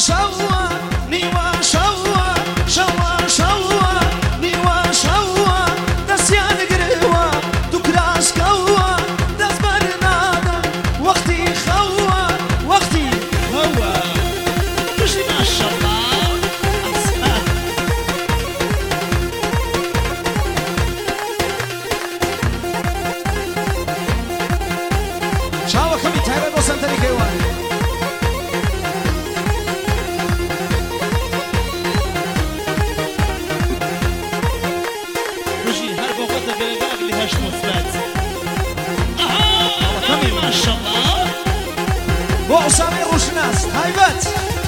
شوا نیوا شوا شوا شوا نیوا شوا دستیان گروا تو کراس کوا دست برنادم وقتی خوا وقتی خوا مش ما شاء الله شاوا کمی تایبه بسن تری کیوان وأسامي روشناس هايبت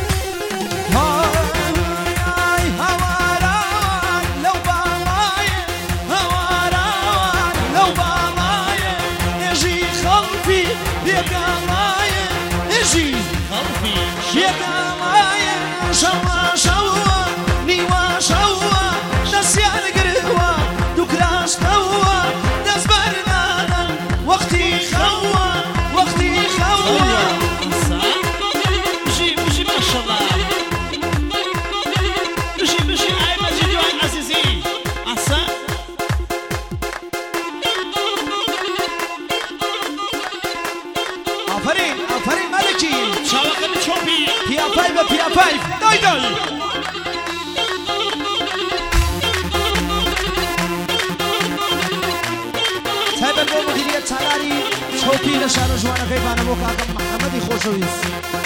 هاي هواران لو بالاي هواران لو بالاي يجي خلفي يقالاي يجي خلفي يقالاي شوا شوا نيوا شوا دسيان قروا دكراس توا دس برنانا وقتي خوا وقتي خوا آفرین ملکی شاوخه چوبی پیا فایف دای تایبه دو مدیریت سالاری چوبی نشان جوانه غیبانه مکاکم محمدی خوشویست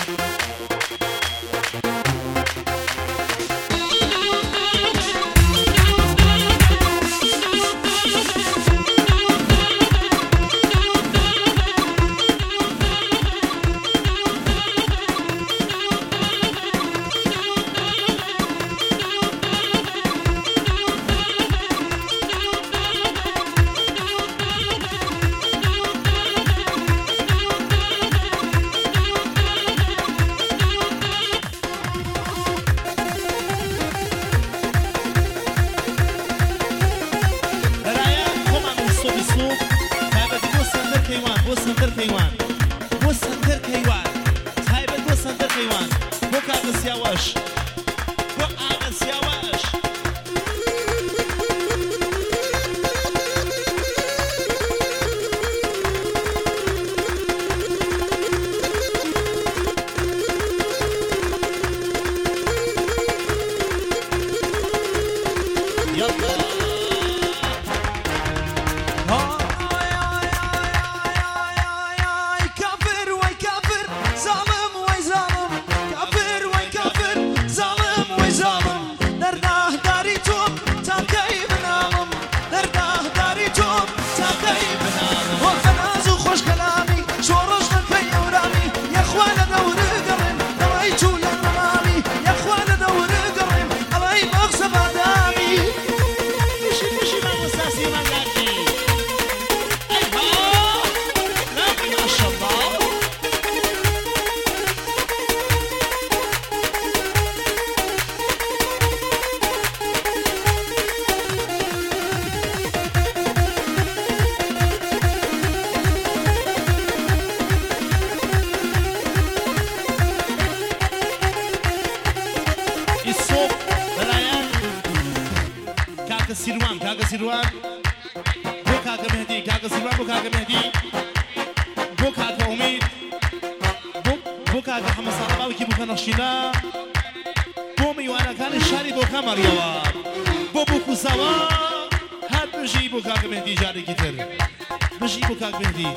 سیروان بو کاکا مهدی کاکا سیروان بو کاکا مهدی بو کاکا امید بو کاکا حمد صالحاوی کی بو کنخشینا بو میوانا کان شاری بو کامریوا بو کوساوا هر بجی بو کاکا مهدی جاری کیتر بجی بو کاکا مهدی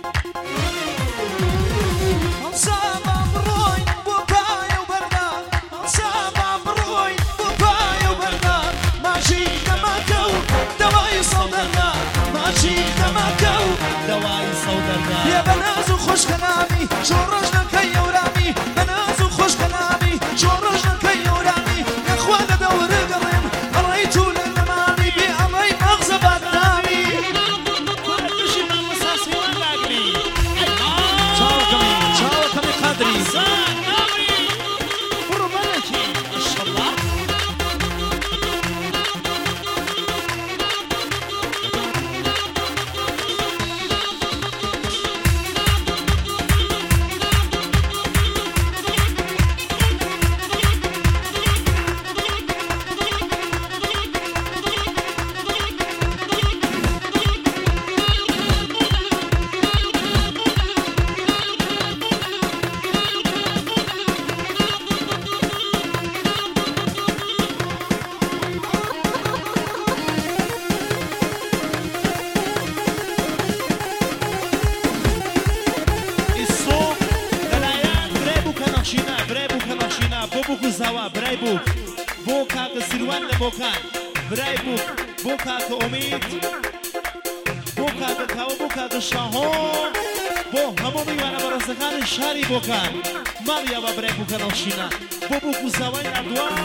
دواي صودرنا يا بناز وخش كلامي شو رجنا كي ورامي بناز وخش كلامي شو رجنا كي ورامي يا اخوانا دور قريم قريتوا للمامي بأمي مغزى بدنامي مشي ما مساسي ولا قلي شاو كمي قادري برو ملكي ما شاء الله بوکو زوا برای بوک بو کاک سیروان لبوکان برای بوک بو کاک امید بو کاک کاو بو کاک شاهون بو همو میوانه براسخان شاری بوکان مالیا و برای بوکان آشینا بو بوکو زوای نردوان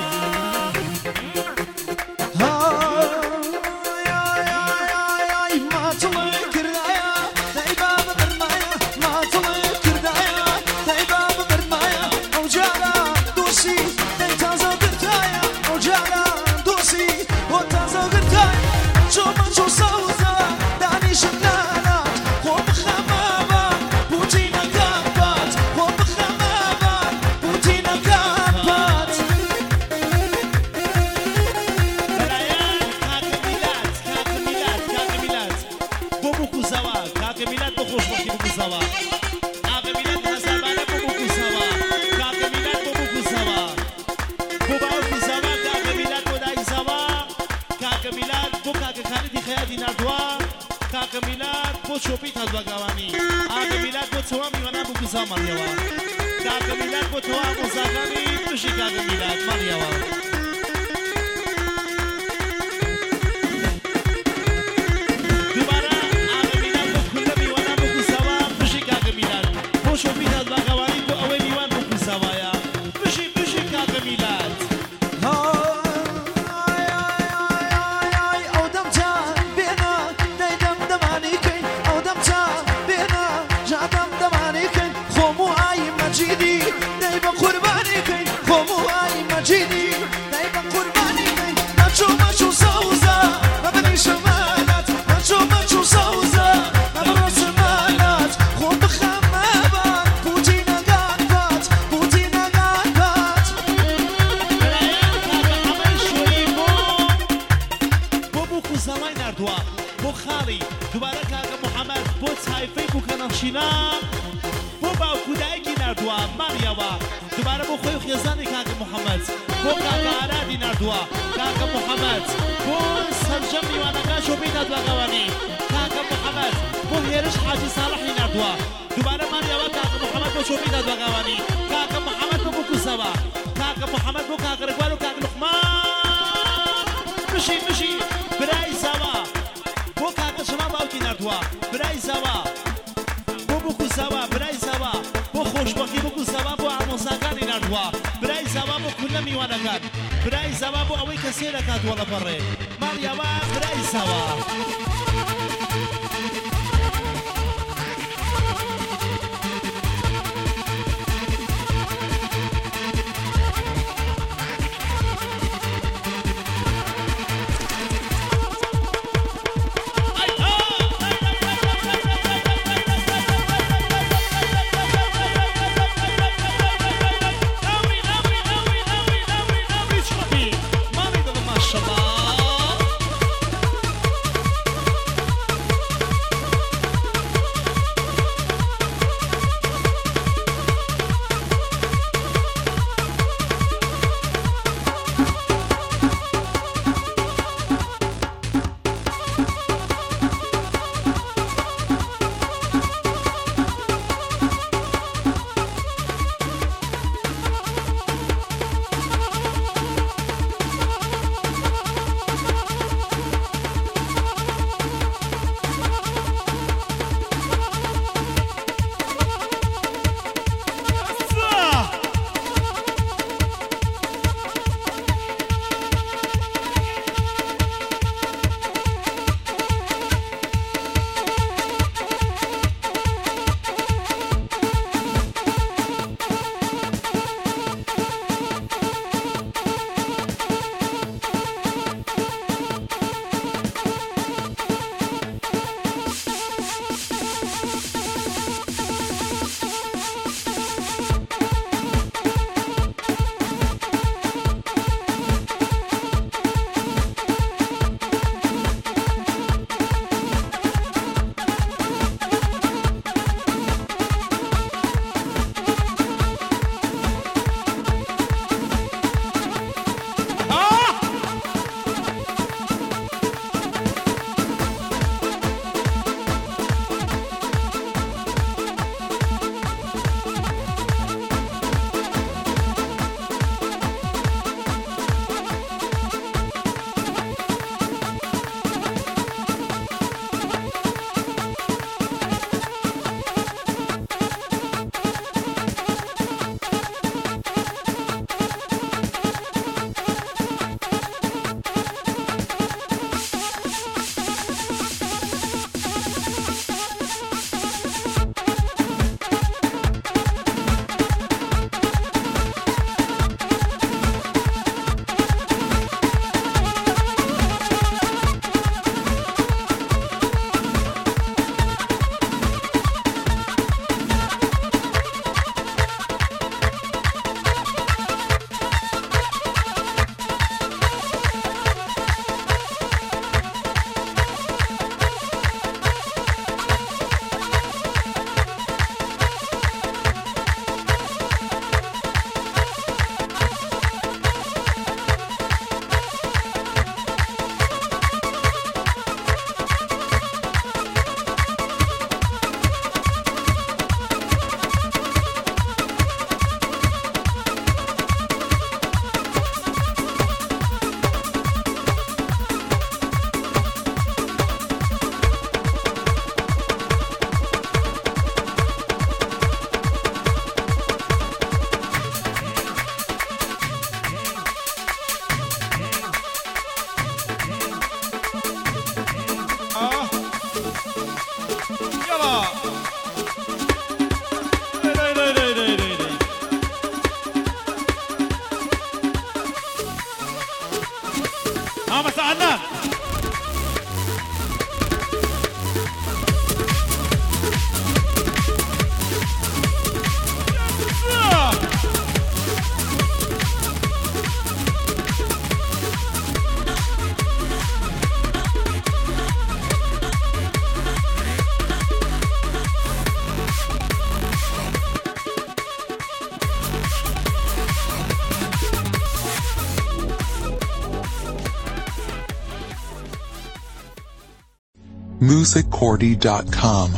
شوپی تاز بگوانی آقا میلاد با تو هم میوانم بگو زمان یوا کاکا میلاد با تو هم مزاقانی بشی کاکا میلاد من یوا دوباره آقا میلاد با کل میوانم بگو زمان بشی کاکا میلاد با شوپی تاز بگوانی با اوی میوان بگو زمایا بشی کاکا میلاد کاکا محمد بو سرجم میوانگا شوپی تاز بگوانی کاکا محمد بو هیرش حاجی صالحی نردوا دوباره من یوا کاکا محمد بو شوپی تاز بگوانی کاکا محمد بو بکو سوا کاکا محمد بو کاکا رگوال و کاکا لقمان بشی برای سوا بو کاکا شما باوکی نردوا برای سوا بو بکو سوا برای سوا بو خوشبختی بکو سوا بو عموزاگانی نردوا برای سوا بو کل میوانگان برای زوا بو اوی کسی رکات والا پره مالیا و برای زوا musiccordy.com